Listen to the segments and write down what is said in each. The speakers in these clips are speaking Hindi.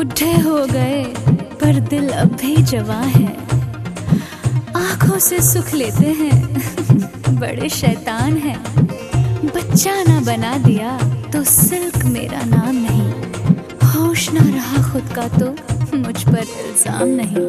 बुढ़े हो गए पर दिल अब भी जवां है। आंखों से सुख लेते हैं बड़े शैतान हैं। बच्चा ना बना दिया तो सिल्क मेरा नाम नहीं। होश ना रहा खुद का तो मुझ पर इल्जाम नहीं।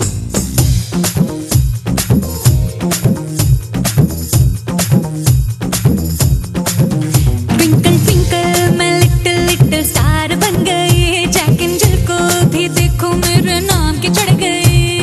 ट्विंकल ट्विंकल मैं लिटिल लिटिल स्टार बन गई। जैक एंड जिल को भी देखो मेरे नाम के चढ़ गए।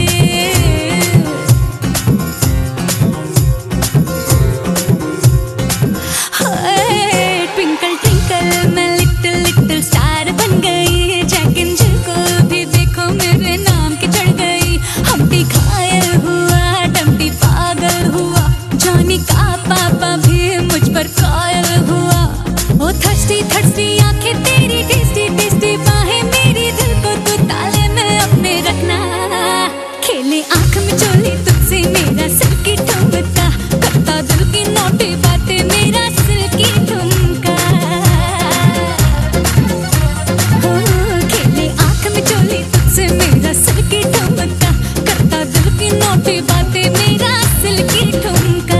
ट्विंकल ट्विंकल मैं लिटिल लिटिल स्टार बन गई। जैक एंड जिल को भी देखो मेरे नाम के चढ़ गई। हम्टी घायल हुआ, डम्टी पागल हुआ। जॉनी का पापा भी मुझ पर कायल हुआ। ओ थर्स्टी थर्स्टी आंखें तेरी, टेस्टी टेस्टी बाहें मेरी। दिल को तू ताले में अपने रखना। खेले आंख में चोली तुझसे मेरा सिर की ठुमका। करता दिल की नोटी बातें मेरा सिर की ठुमका। खेले आंख में चोली तुझसे मेरा सिर की ठुमका। करता दिल की नोटी बातें मेरा सिर की ठुमका।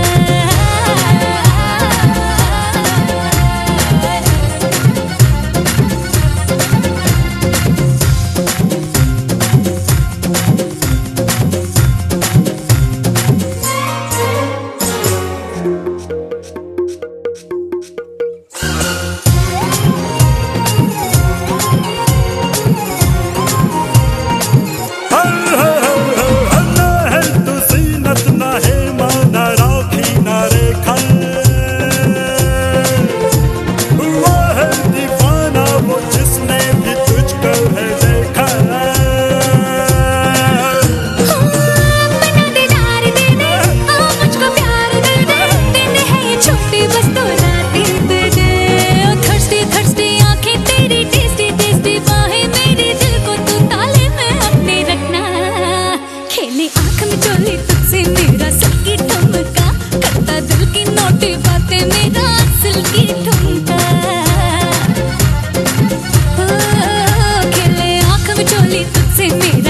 See me